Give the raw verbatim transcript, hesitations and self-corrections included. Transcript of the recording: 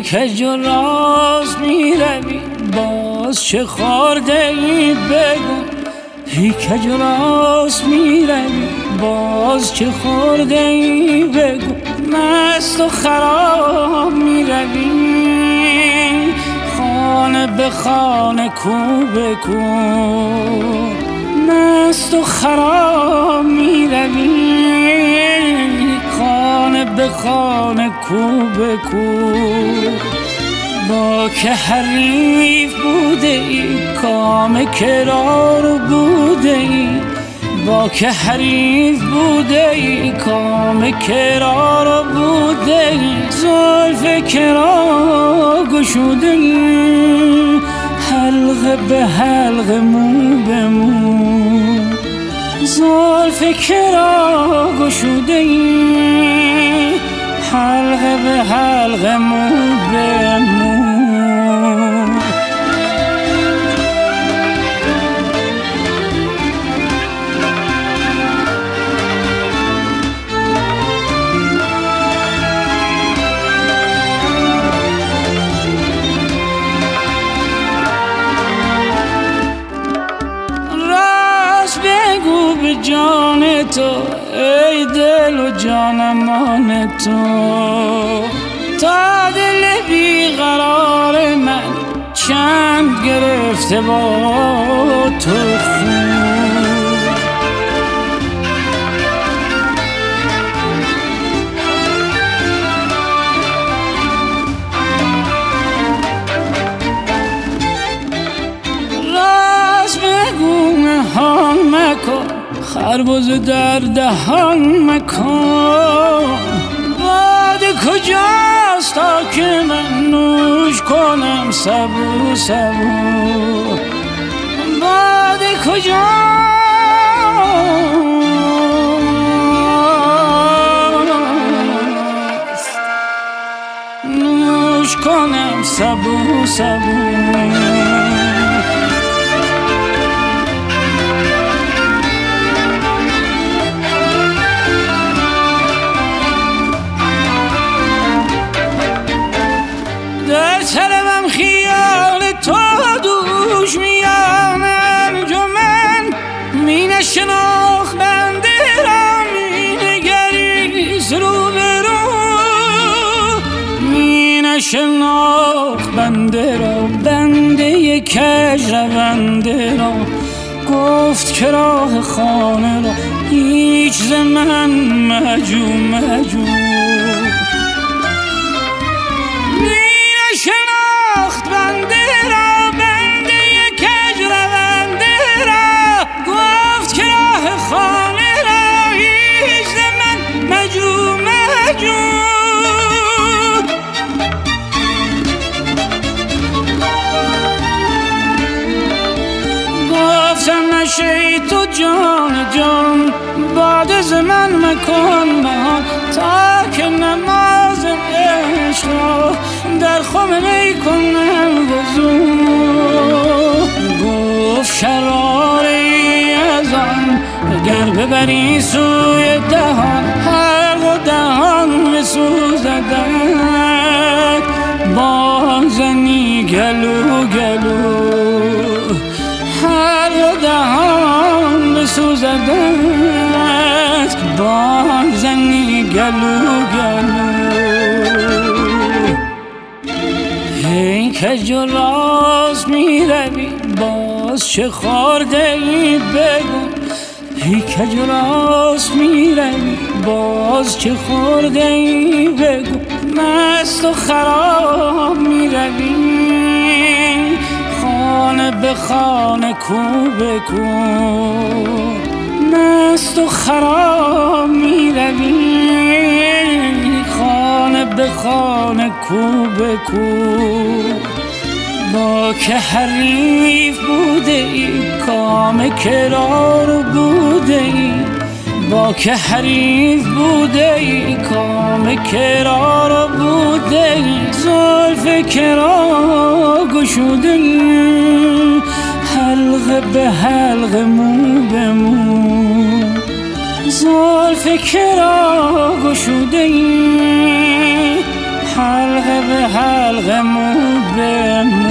کج و راست می روی باز چه خورده ای بگو. ای کج و راست می روی باز چه خورده ای بگو. مست و خراب می روی خانه به خانه کو به کو. مست و خراب می روی خانه به خانه کو به کو. با که حریف بوده ای کام کرار بوده ای. با که حریف بوده ای کام کرار بوده ای. زلف کرا گشوده ای حلقه به حلقه مو به مو. زلف کرا گشوده ای حلقه به حلقه مو به مو. به جان تو ای دل و جانمان تو. تا دل بیقرار من چند گرفته با تو خون. راست بگو نهان مکن خربزه در دهان مکن. باده کجاست تا که من نوش کنم سبو سبو. باده کجاست نوش کنم سبو سبو. در سرم خیال تو دوش میان انجمن. می نشناخ بنده را می نگریست رو به رو. می نشناخ بنده را بنده کج رونده را. گفت که راه خانه را هیچ ز من مجو مجو. شناخت بنده را بنده کج رونده را. گفت که راه خانه را هیچ ز من مجو مجو. گفتم نشی تو جان جان باد ز من مکن من. تا که نماز عشق را در خم می کنم وضو. گفت شراری از آن اگر ببری سوی دهان حلق و دهان بسوزدت. بازنی گلو گلو حلق و دهان بسوزدت. بازنی گلو گلو. ای کج و راست می روی باز چه خورده ای بگو. ای کج و راست می روی باز چه خورده ای بگو. مست و خراب می روی خانه به خانه کو به کو. مست و خراب می روی خانه به خانه کو به کو. با که حریف بوده ای کام کرار بوده ای. با که حریف بوده ای کام کرار بوده ای. زلف کرا گشوده ای حلقه به حلقه مو به مو. زلف کرا گشوده ای حلقه به حلقه مو به